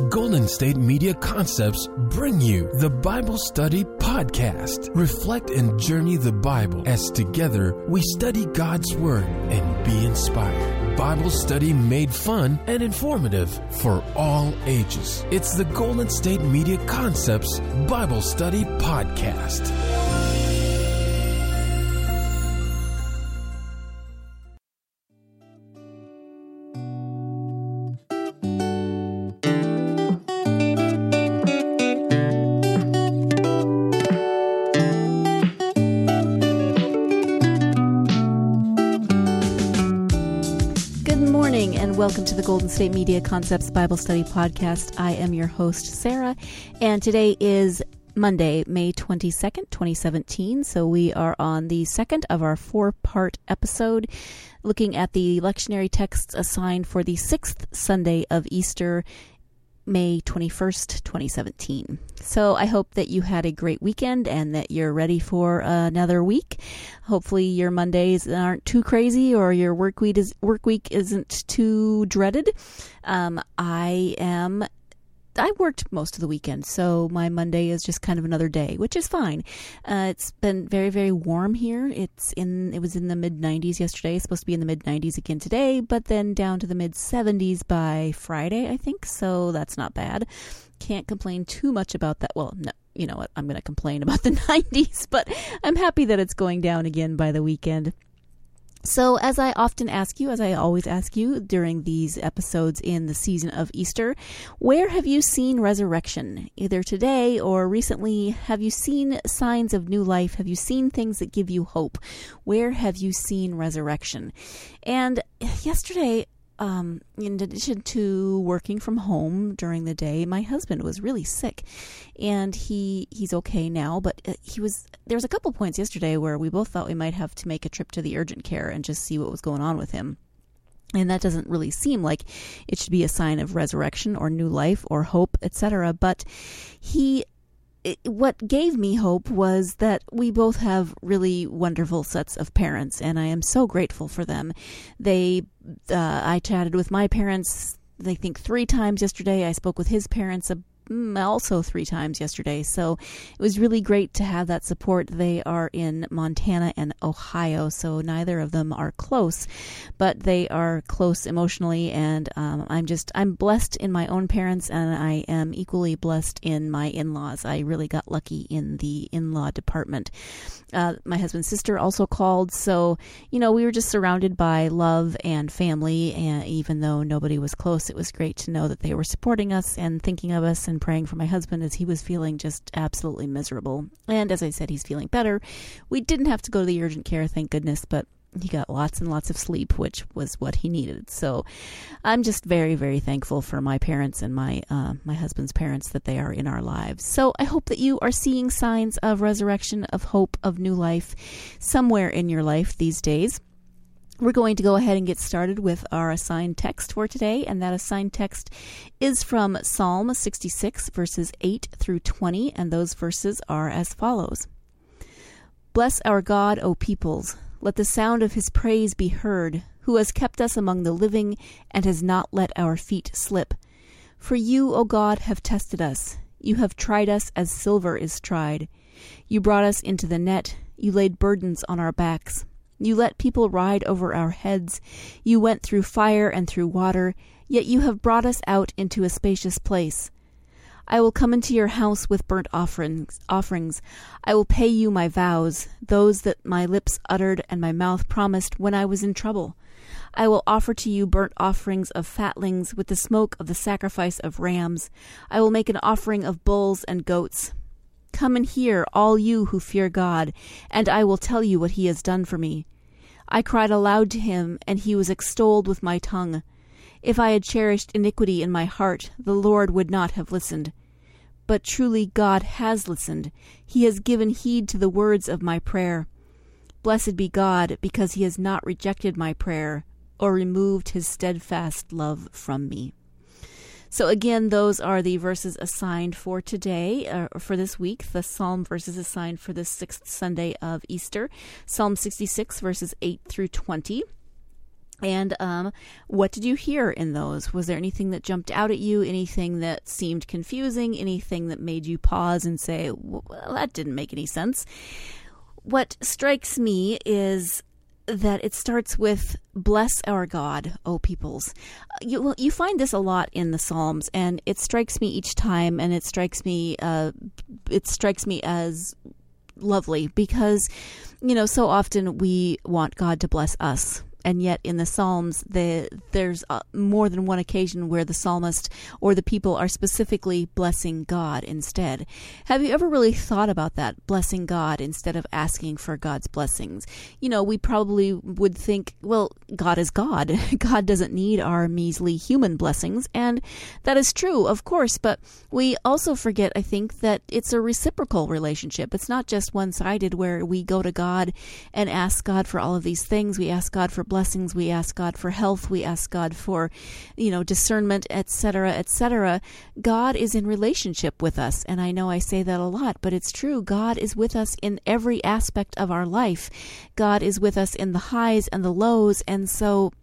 Golden State Media Concepts bring you the Bible Study Podcast. Reflect and journey the Bible as together we study God's Word and be inspired. Bible study made fun and informative for all ages. It's the Golden State Media Concepts Bible Study Podcast. Welcome to the Golden State Media Concepts Bible Study Podcast. I am your host, Sarah, and today is Monday, May 22nd, 2017. So we are on the second of our four-part episode looking at the lectionary texts assigned for the sixth Sunday of Easter, May 21st, 2017. So I hope that you had a great weekend and that you're ready for another week. Hopefully your Mondays aren't too crazy or your work week isn't too dreaded. I worked most of the weekend, so my Monday is just kind of another day, which is fine. It's been very, very warm here. It was in the mid-90s yesterday. It's supposed to be in the mid-90s again today, but then down to the mid-70s by Friday, I think. So that's not bad. Can't complain too much about that. Well, no, you know what? I'm going to complain about the 90s, but I'm happy that it's going down again by the weekend. So as I often ask you, as I always ask you during these episodes in the season of Easter, where have you seen resurrection? Either today or recently, have you seen signs of new life? Have you seen things that give you hope? Where have you seen resurrection? And yesterday, in addition to working from home during the day, my husband was really sick, and he's okay now, but there was a couple points yesterday where we both thought we might have to make a trip to the urgent care and just see what was going on with him. And that doesn't really seem like it should be a sign of resurrection or new life or hope, etc. But what gave me hope was that we both have really wonderful sets of parents, and I am so grateful for them. I chatted with my parents, I think 3 times yesterday. I spoke with his parents also 3 times yesterday. So it was really great to have that support. They are in Montana and Ohio, so neither of them are close, but they are close emotionally, and I'm blessed in my own parents, and I am equally blessed in my in-laws. I really got lucky in the in-law department. My husband's sister also called, so we were just surrounded by love and family, and even though nobody was close, it was great to know that they were supporting us and thinking of us and praying for my husband as he was feeling just absolutely miserable. And as I said, he's feeling better. We didn't have to go to the urgent care, thank goodness, but he got lots and lots of sleep, which was what he needed. So I'm just very, very thankful for my parents and my husband's parents, that they are in our lives. So I hope that you are seeing signs of resurrection, of hope, of new life somewhere in your life these days. We're going to go ahead and get started with our assigned text for today, and that assigned text is from Psalm 66, verses 8 through 20, and those verses are as follows. Bless our God, O peoples. Let the sound of his praise be heard, who has kept us among the living and has not let our feet slip. For you, O God, have tested us. You have tried us as silver is tried. You brought us into the net. You laid burdens on our backs. You let people ride over our heads. You went through fire and through water, yet you have brought us out into a spacious place. I will come into your house with burnt offerings. I will pay you my vows, those that my lips uttered and my mouth promised when I was in trouble. I will offer to you burnt offerings of fatlings with the smoke of the sacrifice of rams. I will make an offering of bulls and goats. Come and hear, all you who fear God, and I will tell you what he has done for me. I cried aloud to him, and he was extolled with my tongue. If I had cherished iniquity in my heart, the Lord would not have listened. But truly God has listened. He has given heed to the words of my prayer. Blessed be God, because he has not rejected my prayer, or removed his steadfast love from me. So again, those are the verses assigned for today, for this week, the Psalm verses assigned for the sixth Sunday of Easter. Psalm 66, verses 8 through 20. And what did you hear in those? Was there anything that jumped out at you? Anything that seemed confusing? Anything that made you pause and say, well, that didn't make any sense? What strikes me is that it starts with, bless our God, O peoples. You find this a lot in the Psalms, and it strikes me each time, and it strikes me as lovely because, so often we want God to bless us. And yet in the Psalms, there's more than one occasion where the psalmist or the people are specifically blessing God instead. Have you ever really thought about that, blessing God instead of asking for God's blessings? We probably would think, well, God is God. God doesn't need our measly human blessings. And that is true, of course. But we also forget, I think, that it's a reciprocal relationship. It's not just one-sided where we go to God and ask God for all of these things. We ask God for blessings, we ask God for health, we ask God for, discernment, etc., etc. God is in relationship with us, and I know I say that a lot, but it's true. God is with us in every aspect of our life. God is with us in the highs and the lows, and so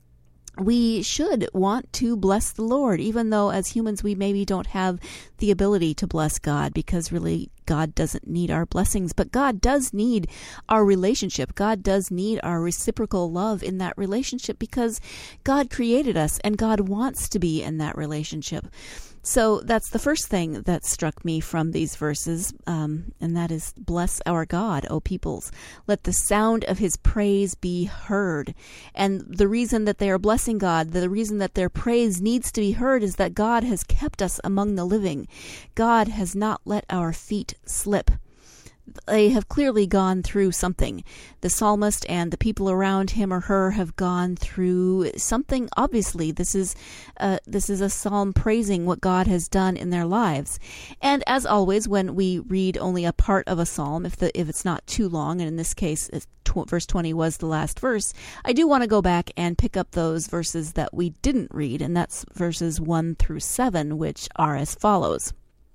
we should want to bless the Lord, even though as humans we maybe don't have the ability to bless God, because really God doesn't need our blessings, but God does need our relationship. God does need our reciprocal love in that relationship because God created us and God wants to be in that relationship. So that's the first thing that struck me from these verses, and that is, bless our God, O peoples. Let the sound of his praise be heard. And the reason that they are blessing God, the reason that their praise needs to be heard, is that God has kept us among the living. God has not let our feet slip. They have clearly gone through something. The psalmist and the people around him or her have gone through something. Obviously, this is a psalm praising what God has done in their lives. And as always, when we read only a part of a psalm, if it's not too long, and in this case, verse 20 was the last verse, I do want to go back and pick up those verses that we didn't read, and that's verses 1 through 7, which are as follows.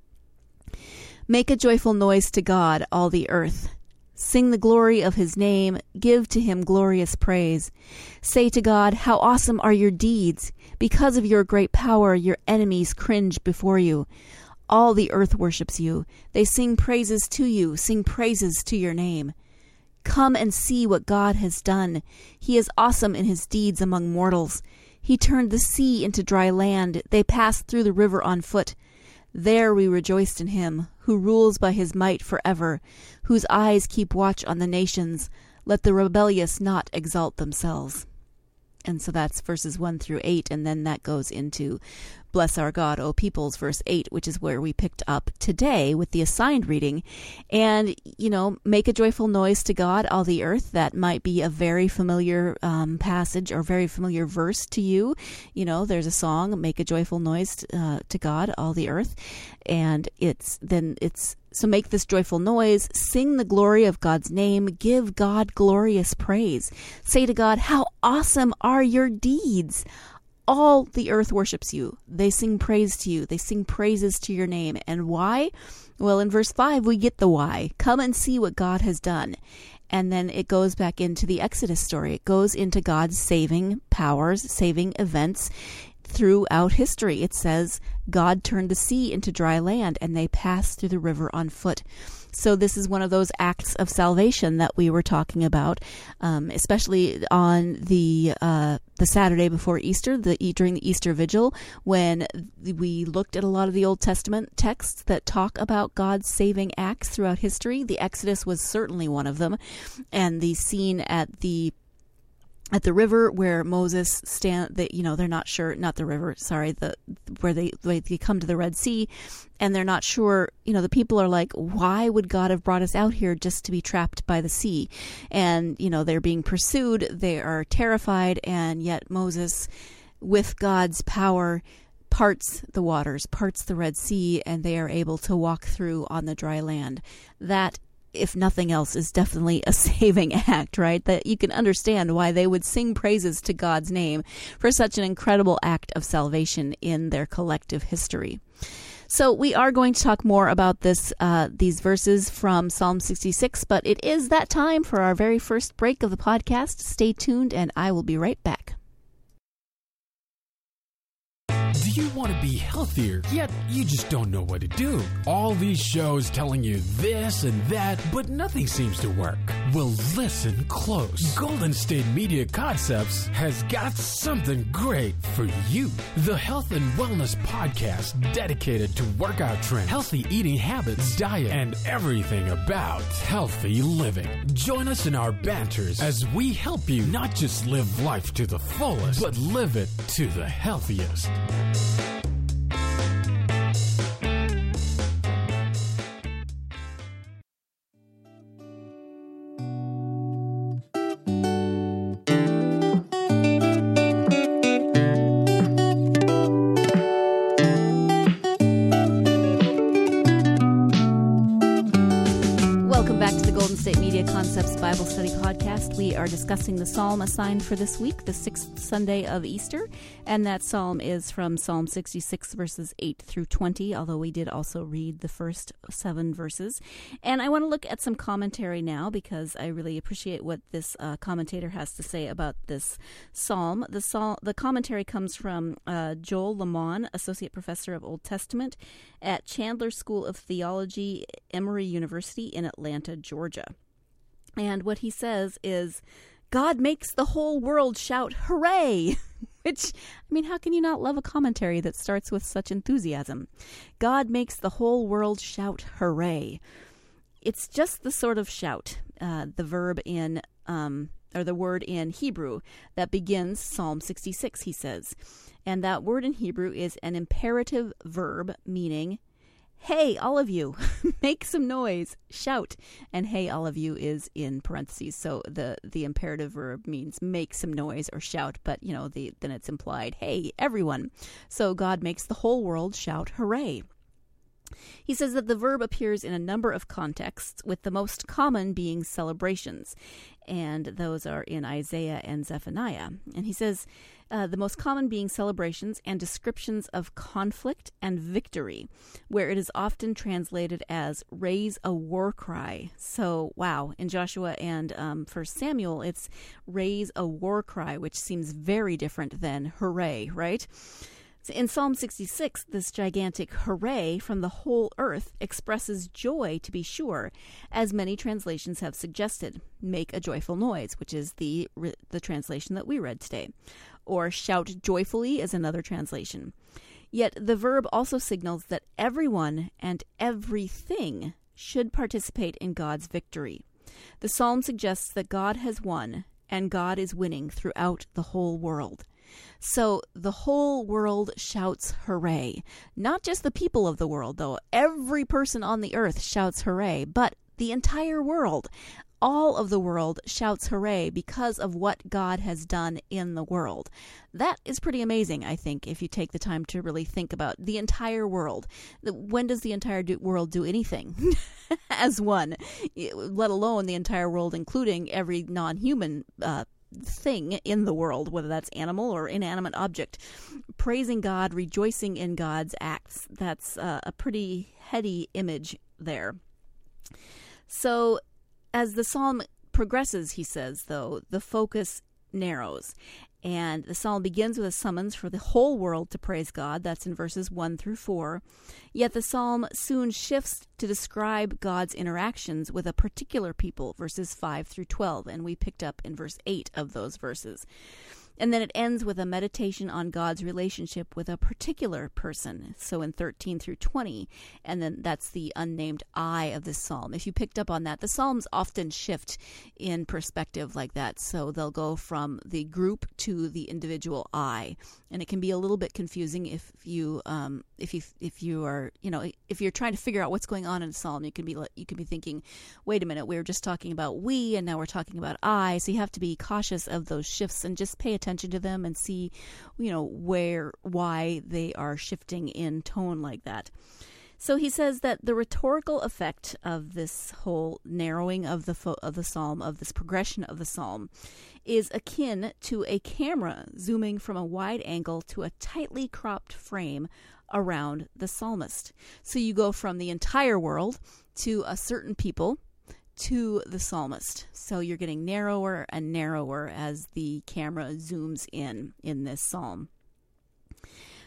Make a joyful noise to God, all the earth. Sing the glory of his name. Give to him glorious praise. Say to God, how awesome are your deeds. Because of your great power, your enemies cringe before you. All the earth worships you. They sing praises to you, sing praises to your name. Come and see what God has done. He is awesome in his deeds among mortals. He turned the sea into dry land. They passed through the river on foot. There we rejoiced in him, who rules by his might forever, whose eyes keep watch on the nations. Let the rebellious not exalt themselves. And so that's verses 1 through 8, and then that goes into Bless our God, O peoples, verse 8, which is where we picked up today with the assigned reading. And, make a joyful noise to God, all the earth. That might be a very familiar passage or very familiar verse to you. There's a song, make a joyful noise to God, all the earth. And so make this joyful noise, sing the glory of God's name, give God glorious praise. Say to God, how awesome are your deeds. All the earth worships you. They sing praise to you. They sing praises to your name. And why? Well, in verse 5, we get the why. Come and see what God has done. And then it goes back into the Exodus story. It goes into God's saving powers, saving events throughout history. It says God turned the sea into dry land and they passed through the river on foot. So this is one of those acts of salvation that we were talking about, especially on the Saturday before Easter, during the Easter Vigil, when we looked at a lot of the Old Testament texts that talk about God's saving acts throughout history. The Exodus was certainly one of them, and the scene at the river where Moses they're not sure, not the river, sorry, where they come to the Red Sea, and they're not sure, the people are like, why would God have brought us out here just to be trapped by the sea? And, they're being pursued, they are terrified, and yet Moses, with God's power, parts the waters, parts the Red Sea, and they are able to walk through on the dry land. That, if nothing else, is definitely a saving act, right? That you can understand why they would sing praises to God's name for such an incredible act of salvation in their collective history. So we are going to talk more about these verses from Psalm 66, but it is that time for our very first break of the podcast. Stay tuned, and I will be right back. Do you want to be healthier, yet you just don't know what to do? All these shows telling you this and that, but nothing seems to work. Well, listen close. Golden State Media Concepts has got something great for you. The Health and Wellness Podcast dedicated to workout trends, healthy eating habits, diet, and everything about healthy living. Join us in our banters as we help you not just live life to the fullest, but live it to the healthiest. Concepts Bible Study Podcast. We are discussing the psalm assigned for this week, the 6th Sunday of Easter, and that psalm is from Psalm 66, verses 8 through 20, although we did also read the first 7 verses. And I want to look at some commentary now because I really appreciate what this commentator has to say about this psalm. The commentary comes from Joel Lamont, Associate Professor of Old Testament at Chandler School of Theology, Emory University in Atlanta, Georgia. And what he says is, God makes the whole world shout, hooray! Which, I mean, how can you not love a commentary that starts with such enthusiasm? God makes the whole world shout, hooray. It's just the sort of shout, the verb in, or the word in Hebrew that begins Psalm 66, he says. And that word in Hebrew is an imperative verb meaning, hey, all of you, make some noise, shout. And hey, all of you is in parentheses. So the imperative verb means make some noise or shout, but, you know, then it's implied, hey, everyone. So God makes the whole world shout, hooray. He says that the verb appears in a number of contexts, with the most common being celebrations, and those are in Isaiah and Zephaniah. And he says the most common being celebrations and descriptions of conflict and victory, where it is often translated as raise a war cry. So, wow, in Joshua and 1 Samuel, it's raise a war cry, which seems very different than hooray, right? In Psalm 66, this gigantic hooray from the whole earth expresses joy, to be sure, as many translations have suggested. Make a joyful noise, which is the translation that we read today. Or shout joyfully is another translation. Yet the verb also signals that everyone and everything should participate in God's victory. The psalm suggests that God has won, and God is winning throughout the whole world. So the whole world shouts hooray. Not just the people of the world, though. Every person on the earth shouts hooray, but the entire world, all of the world shouts hooray because of what God has done in the world. That is pretty amazing, I think, if you take the time to really think about the entire world. When does the entire world do anything as one, let alone the entire world, including every non-human thing in the world, whether that's animal or inanimate object? Praising God, rejoicing in God's acts. That's a pretty heady image there. So as the psalm progresses, he says, though, the focus narrows. And the psalm begins with a summons for the whole world to praise God. That's in verses 1 through 4. Yet the psalm soon shifts to describe God's interactions with a particular people, verses 5 through 12. And we picked up in verse 8 of those verses. And then it ends with a meditation on God's relationship with a particular person. So in 13 through 20, and then that's the unnamed I of this psalm. If you picked up on that, the psalms often shift in perspective like that. So they'll go from the group to the individual I, and it can be a little bit confusing if you are, if you're trying to figure out what's going on in a psalm. You can be thinking, wait a minute, we were just talking about we, and now we're talking about I. So you have to be cautious of those shifts and just pay attention to them and see, why they are shifting in tone like that. So he says that the rhetorical effect of this whole narrowing of the psalm, of this progression of the psalm, is akin to a camera zooming from a wide angle to a tightly cropped frame around the psalmist. So you go from the entire world to a certain people to the psalmist. So you're getting narrower and narrower as the camera zooms in this psalm.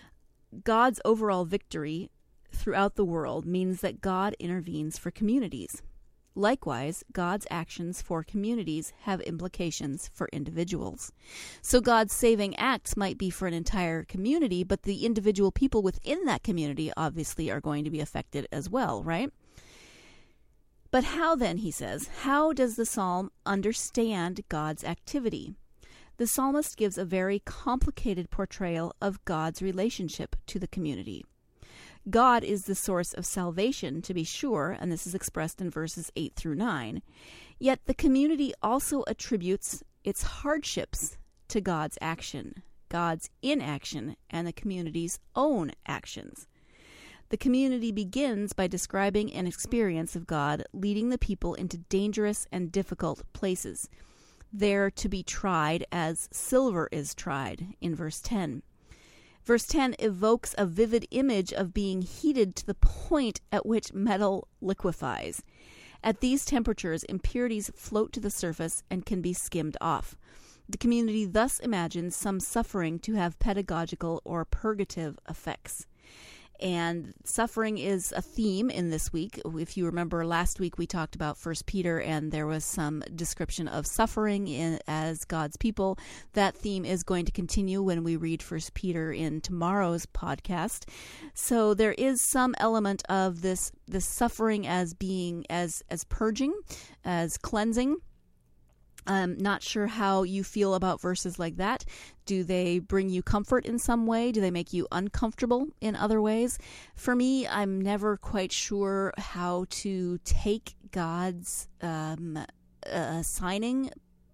God's overall victory throughout the world means that God intervenes for communities. Likewise, God's actions for communities have implications for individuals. So God's saving acts might be for an entire community, but the individual people within that community obviously are going to be affected as well, right? But how then, he says, how does the psalm understand God's activity? The psalmist gives a very complicated portrayal of God's relationship to the community. God is the source of salvation, to be sure, and this is expressed in verses 8 through 9. Yet the community also attributes its hardships to God's action, God's inaction, and the community's own actions. The community begins by describing an experience of God leading the people into dangerous and difficult places, there to be tried as silver is tried, in verse 10. Verse 10 evokes a vivid image of being heated to the point at which metal liquefies. At these temperatures, impurities float to the surface and can be skimmed off. The community thus imagines some suffering to have pedagogical or purgative effects. And suffering is a theme in this week. If you remember, last week we talked about 1 Peter, and there was some description of suffering as God's people. That theme is going to continue when we read 1 Peter in tomorrow's podcast. So there is some element of this suffering as being as purging, as cleansing. I'm not sure how you feel about verses like that. Do they bring you comfort in some way? Do they make you uncomfortable in other ways? For me, I'm never quite sure how to take God's assigning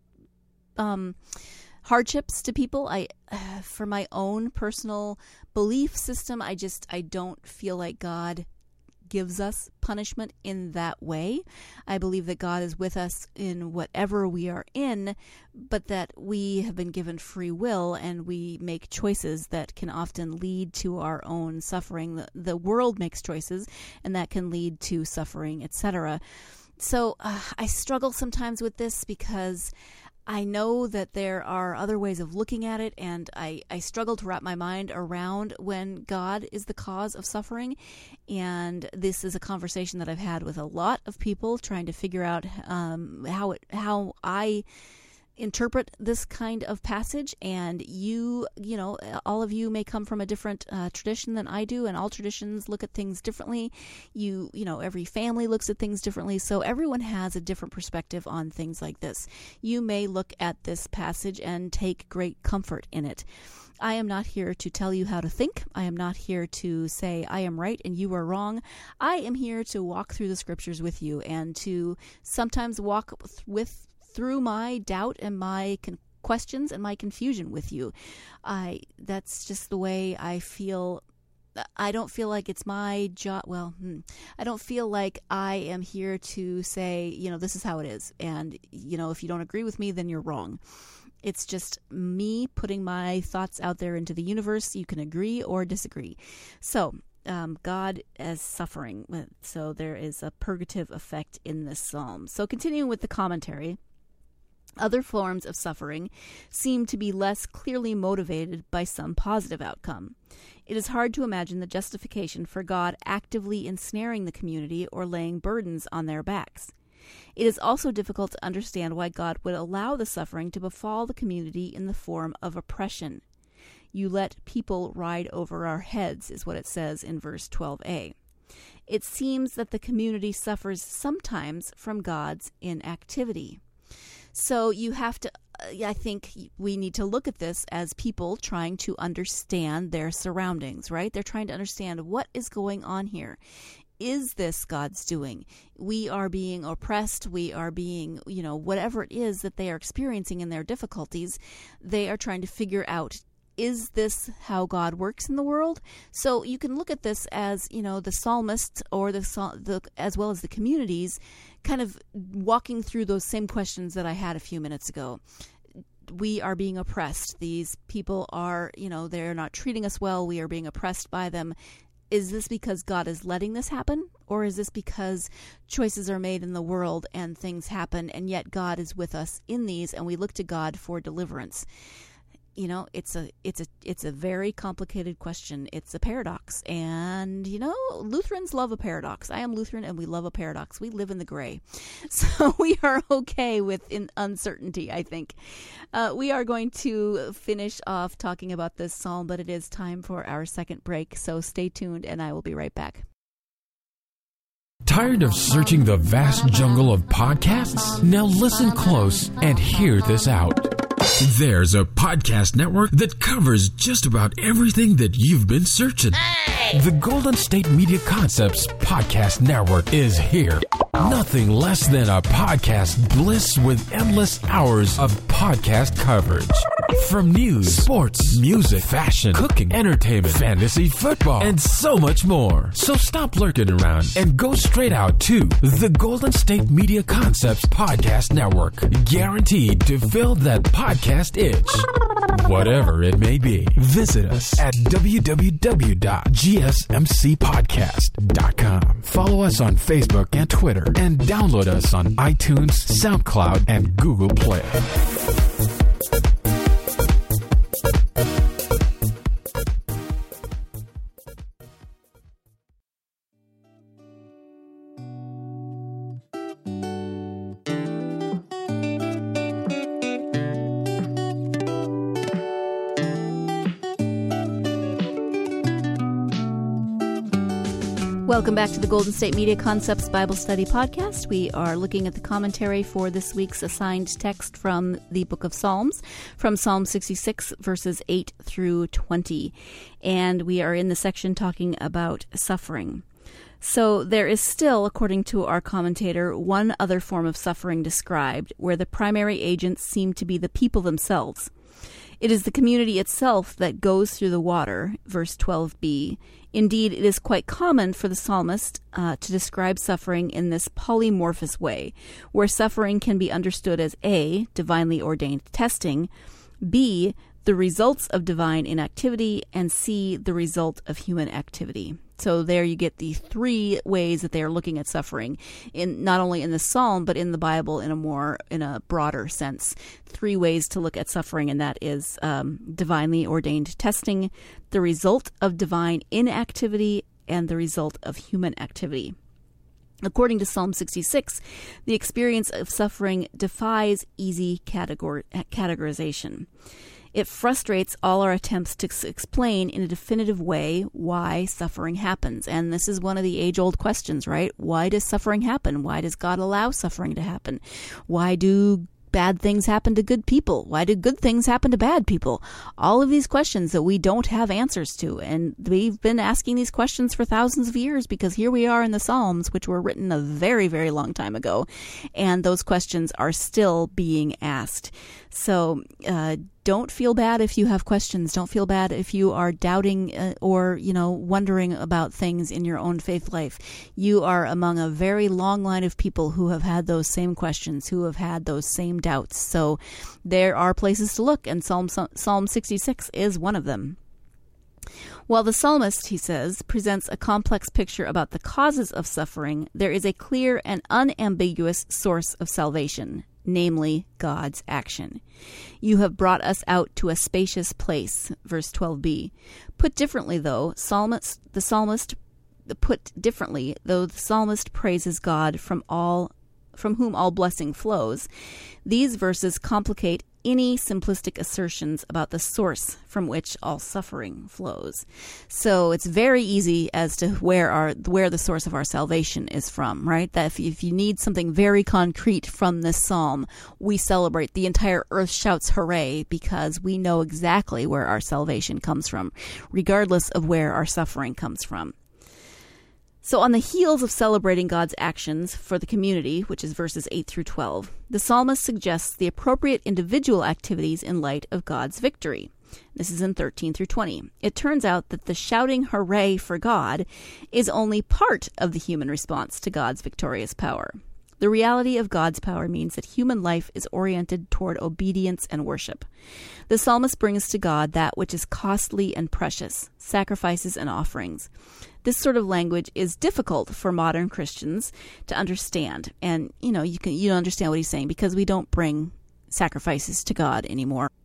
hardships to people. For my own personal belief system, I don't feel like God gives us punishment in that way. I believe that God is with us in whatever we are in, but that we have been given free will and we make choices that can often lead to our own suffering. The world makes choices, and that can lead to suffering, etc. So I struggle sometimes with this because I know that there are other ways of looking at it, and I struggle to wrap my mind around when God is the cause of suffering. And this is a conversation that I've had with a lot of people trying to figure out how I interpret this kind of passage. And you know, all of you may come from a different tradition than I do, and all traditions look at things differently. You know, every family looks at things differently, so everyone has a different perspective on things like this. You may look at this passage and take great comfort in it. I am not here to tell you how to think. I am not here to say I am right and you are wrong. I am here to walk through the scriptures with you and to sometimes walk through my doubt and my questions and my confusion with you. That's just the way I feel. I don't feel like it's my job. Well, I don't feel like I am here to say, this is how it is. And, if you don't agree with me, then you're wrong. It's just me putting my thoughts out there into the universe. You can agree or disagree. So, God as suffering. So there is a purgative effect in this psalm. So continuing with the commentary, other forms of suffering seem to be less clearly motivated by some positive outcome. It is hard to imagine the justification for God actively ensnaring the community or laying burdens on their backs. It is also difficult to understand why God would allow the suffering to befall the community in the form of oppression. You let people ride over our heads, is what it says in verse 12a. It seems that the community suffers sometimes from God's inactivity. So you have to, I think we need to look at this as people trying to understand their surroundings, right? They're trying to understand what is going on here. Is this God's doing? We are being oppressed. We are being, whatever it is that they are experiencing in their difficulties, they are trying to figure out, is this how God works in the world? So you can look at this as, the psalmist or as well as the communities kind of walking through those same questions that I had a few minutes ago. We are being oppressed. These people are, they're not treating us well. We are being oppressed by them. Is this because God is letting this happen? Or is this because choices are made in the world and things happen, and yet God is with us in these, and we look to God for deliverance? it's a very complicated question. It's a paradox, and Lutherans love a paradox. I am Lutheran, and we love a paradox. We live in the gray, so we are okay with uncertainty. I think we are going to finish off talking about this psalm, but it is time for our second break. So stay tuned, and I will be right back. Tired of searching the vast jungle of podcasts? Now listen close and hear this out. There's a podcast network that covers just about everything that you've been searching. Hey! The Golden State Media Concepts Podcast Network is here. Nothing less than a podcast bliss with endless hours of podcast coverage. From news, sports, music, fashion, cooking, entertainment, fantasy, football, and so much more. So stop lurking around and go straight out to the Golden State Media Concepts Podcast Network. Guaranteed to fill that podcast itch. Whatever it may be. Visit us at www.gsmcpodcast.com. Follow us on Facebook and Twitter, and download us on iTunes, SoundCloud, and Google Play. Welcome back to the Golden State Media Concepts Bible Study Podcast. We are looking at the commentary for this week's assigned text from the book of Psalms, from Psalm 66, verses 8 through 20. And we are in the section talking about suffering. So there is still, according to our commentator, one other form of suffering described, where the primary agents seem to be the people themselves. It is the community itself that goes through the water, verse 12b. Indeed, it is quite common for the psalmist to describe suffering in this polymorphous way, where suffering can be understood as A, divinely ordained testing, B, the results of divine inactivity, and C, the result of human activity. So there you get the three ways that they are looking at suffering, in not only in the psalm, but in the Bible in a broader sense. Three ways to look at suffering, and that is divinely ordained testing, the result of divine inactivity, and the result of human activity. According to Psalm 66, the experience of suffering defies easy categorization. It frustrates all our attempts to explain in a definitive way why suffering happens. And this is one of the age-old questions, right? Why does suffering happen? Why does God allow suffering to happen? Why do bad things happen to good people? Why do good things happen to bad people? All of these questions that we don't have answers to. And we've been asking these questions for thousands of years, because here we are in the Psalms, which were written a very, very long time ago. And those questions are still being asked. So don't feel bad if you have questions. Don't feel bad if you are doubting or wondering about things in your own faith life. You are among a very long line of people who have had those same questions, who have had those same doubts. So there are places to look, and Psalm 66 is one of them. While the psalmist, he says, presents a complex picture about the causes of suffering, there is a clear and unambiguous source of salvation, namely God's action. You have brought us out to a spacious place, verse 12b. Put differently, though, the psalmist praises God from whom all blessing flows, these verses complicate any simplistic assertions about the source from which all suffering flows. So it's very easy as to where the source of our salvation is from, right? That if you need something very concrete from this psalm, we celebrate. The entire earth shouts hooray, because we know exactly where our salvation comes from, regardless of where our suffering comes from. So on the heels of celebrating God's actions for the community, which is verses 8 through 12, the psalmist suggests the appropriate individual activities in light of God's victory. This is in 13 through 20. It turns out that the shouting hooray for God is only part of the human response to God's victorious power. The reality of God's power means that human life is oriented toward obedience and worship. The psalmist brings to God that which is costly and precious, sacrifices and offerings. This sort of language is difficult for modern Christians to understand. And, you don't understand what he's saying, because we don't bring sacrifices to God anymore.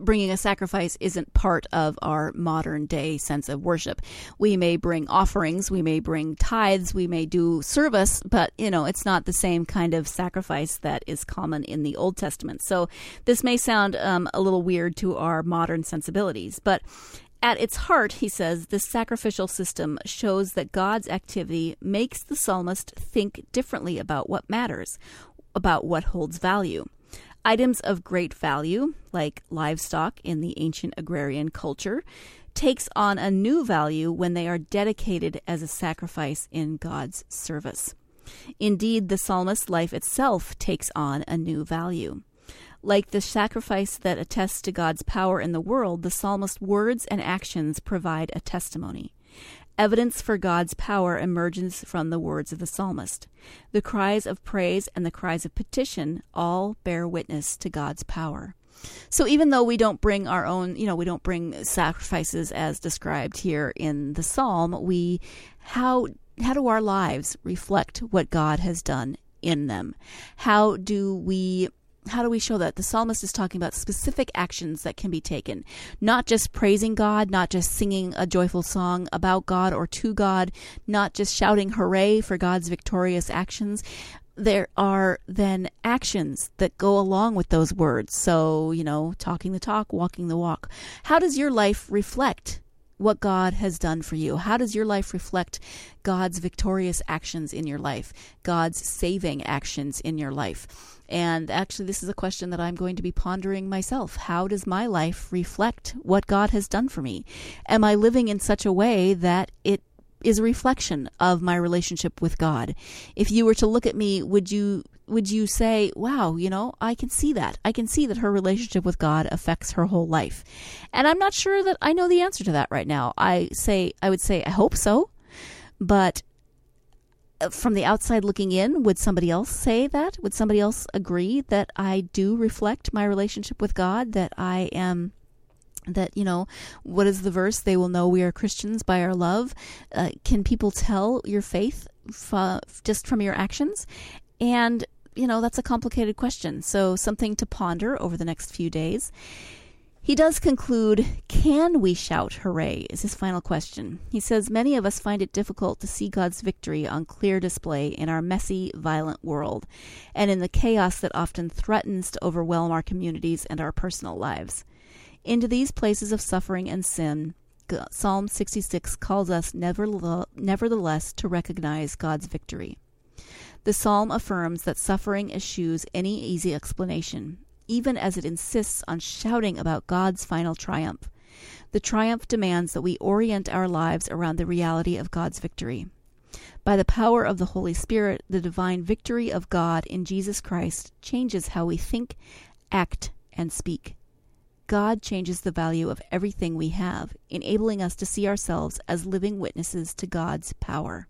bringing a sacrifice isn't part of our modern day sense of worship. We may bring offerings, we may bring tithes, we may do service, but, it's not the same kind of sacrifice that is common in the Old Testament. So this may sound a little weird to our modern sensibilities, but at its heart, he says, this sacrificial system shows that God's activity makes the psalmist think differently about what matters, about what holds value. Items of great value, like livestock in the ancient agrarian culture, takes on a new value when they are dedicated as a sacrifice in God's service. Indeed, the psalmist's life itself takes on a new value. Like the sacrifice that attests to God's power in the world, the psalmist's words and actions provide a testimony. Evidence for God's power emerges from the words of the psalmist. The cries of praise and the cries of petition all bear witness to God's power. So even though we don't bring our own, we don't bring sacrifices as described here in the psalm, how do our lives reflect what God has done in them? How do we show that? The psalmist is talking about specific actions that can be taken, not just praising God, not just singing a joyful song about God or to God, not just shouting hooray for God's victorious actions. There are then actions that go along with those words. So, talking the talk, walking the walk. How does your life reflect what God has done for you? How does your life reflect God's victorious actions in your life, God's saving actions in your life? And actually, this is a question that I'm going to be pondering myself. How does my life reflect what God has done for me? Am I living in such a way that it is a reflection of my relationship with God? If you were to look at me, would you say, wow, I can see that. I can see that her relationship with God affects her whole life. And I'm not sure that I know the answer to that right now. I would say, I hope so. But from the outside looking in, would somebody else say that? Would somebody else agree that I do reflect my relationship with God, that I am... that, what is the verse? They will know we are Christians by our love. Can people tell your faith just from your actions? And, that's a complicated question. So something to ponder over the next few days. He does conclude, can we shout hooray, is his final question. He says, many of us find it difficult to see God's victory on clear display in our messy, violent world, and in the chaos that often threatens to overwhelm our communities and our personal lives. Into these places of suffering and sin, Psalm 66 calls us nevertheless to recognize God's victory. The psalm affirms that suffering eschews any easy explanation, even as it insists on shouting about God's final triumph. The triumph demands that we orient our lives around the reality of God's victory. By the power of the Holy Spirit, the divine victory of God in Jesus Christ changes how we think, act, and speak. God changes the value of everything we have, enabling us to see ourselves as living witnesses to God's power.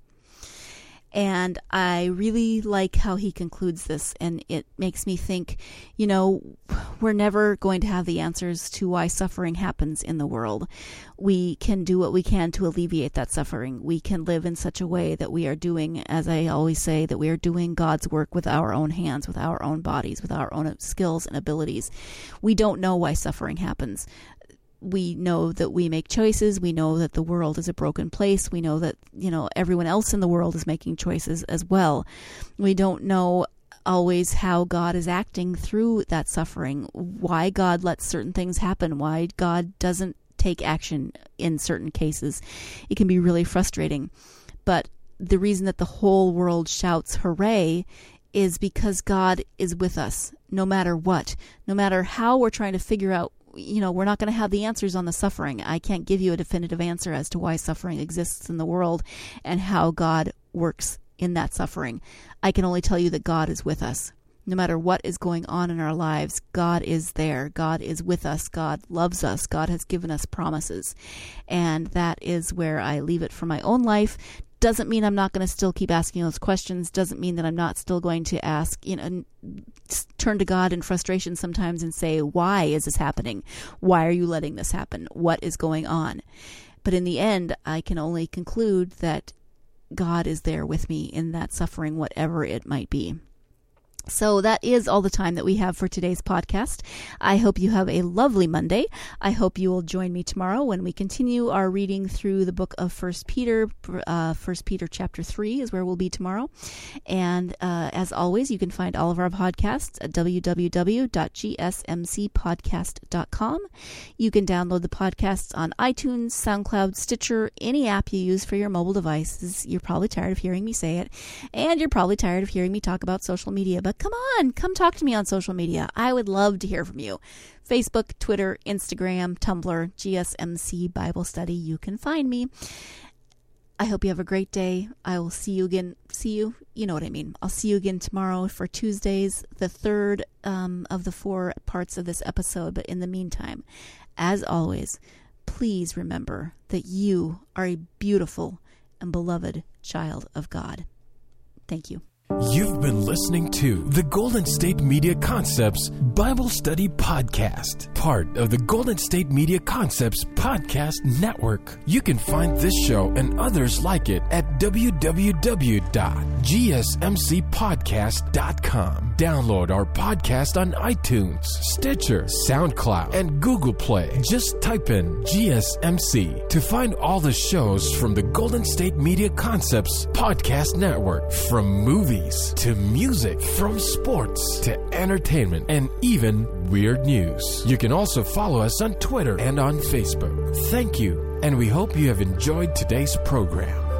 And I really like how he concludes this, and it makes me think, we're never going to have the answers to why suffering happens in the world. We can do what we can to alleviate that suffering. We can live in such a way that we are doing, as I always say, that we are doing God's work with our own hands, with our own bodies, with our own skills and abilities. We don't know why suffering happens. We know that we make choices. We know that the world is a broken place. We know that, everyone else in the world is making choices as well. We don't know always how God is acting through that suffering, why God lets certain things happen, why God doesn't take action in certain cases. It can be really frustrating. But the reason that the whole world shouts hooray is because God is with us no matter what, no matter how we're trying to figure out. We're not going to have the answers on the suffering. I can't give you a definitive answer as to why suffering exists in the world and how God works in that suffering. I can only tell you that God is with us. No matter what is going on in our lives, God is there. God is with us. God loves us. God has given us promises. And that is where I leave it for my own life. Doesn't mean I'm not going to still keep asking those questions. Doesn't mean that I'm not still going to ask, turn to God in frustration sometimes and say, why is this happening? Why are you letting this happen? What is going on? But in the end, I can only conclude that God is there with me in that suffering, whatever it might be. So that is all the time that we have for today's podcast. I hope you have a lovely Monday. I hope you will join me tomorrow when we continue our reading through the book of 1 Peter. 1 Peter chapter 3 is where we'll be tomorrow. And as always, you can find all of our podcasts at www.gsmcpodcast.com. You can download the podcasts on iTunes, SoundCloud, Stitcher, any app you use for your mobile devices. You're probably tired of hearing me say it, and you're probably tired of hearing me talk about social media, but come on, come talk to me on social media. I would love to hear from you. Facebook, Twitter, Instagram, Tumblr, GSMC Bible Study. You can find me. I hope you have a great day. I will see you again. You know what I mean. I'll see you again tomorrow for Tuesdays, the third of the 4 parts of this episode. But in the meantime, as always, please remember that you are a beautiful and beloved child of God. Thank you. You've been listening to the Golden State Media Concepts Bible Study Podcast, part of the Golden State Media Concepts Podcast Network. You can find this show and others like it at www.gsmcpodcast.com. Download our podcast on iTunes, Stitcher, SoundCloud, and Google Play. Just type in GSMC to find all the shows from the Golden State Media Concepts Podcast Network, from movies to music, from sports to entertainment, and even weird news. You can also follow us on Twitter and on Facebook. Thank you, and we hope you have enjoyed today's program.